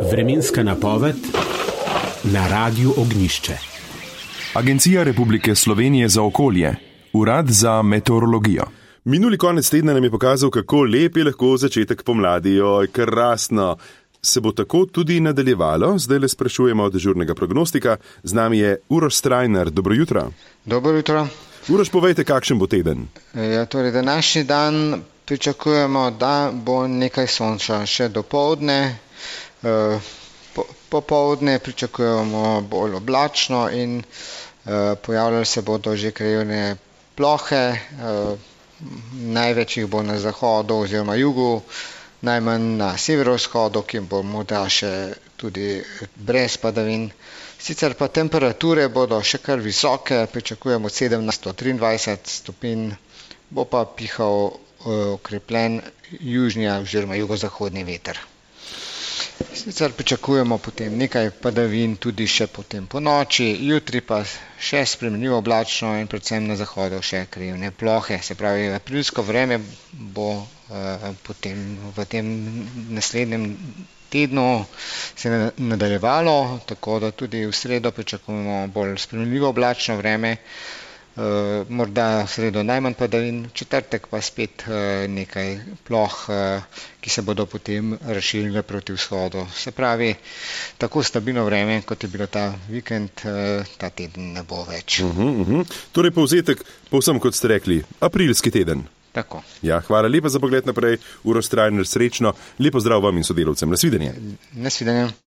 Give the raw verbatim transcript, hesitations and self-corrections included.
Vremenska napoved na Radiu Ognjišče. Agencija Republike Slovenije za okolje, Urad za meteorologijo. Minuli konec tedna nam je pokazal, kako lep je lahko začetek pomladi, oj, krasno. Se bo tako tudi nadaljevalo? Zdaj le sprašujemo od dežurnega prognostika. Z nami je Uroš Strajnar. Dobro jutro. Dobro jutro. Uroš, povejte, kakšen bo teden? Ja, torej, današnji dan pričakujemo, da bo nekaj sonca še dopoldne. Po, popoldne pričakujemo bolj oblačno in pojavljali se bodo že krajevne plohe. Največ jih bo na zahodu oziroma jugu, najmanj na severovzhodu, ki bo morda še tudi brez padavin. Sicer pa temperature bodo še kar visoke, pričakujemo sedemnajst do triindvajset stopinj, bo pa pihal okrepljen južni oziroma jugozahodni veter. Sicer pričakujemo potem nekaj padavin tudi še potem po noči, jutri pa še spremenljivo oblačno in predvsem na zahodu še krajevne plohe. Se pravi, aprilsko vreme bo eh, potem v tem naslednjem tednu se nadaljevalo, tako da tudi v sredo pričakujemo bolj spremenljivo oblačno vreme. Uh, morda v sredo najmanj padavin, četrtek pa spet uh, nekaj ploh, uh, ki se bodo potem razširile proti vzhodu. Se pravi, tako stabilno vreme, kot je bilo ta vikend, uh, ta teden ne bo več. Uh-huh, uh-huh. Torej povzetek, povsem kot ste rekli, aprilski teden. Tako. Ja, hvala lepa za pogled naprej. Uroš Strajnar, srečno. Lepo zdrav vam in sodelavcem. Nasvidenje. Nasvidenje.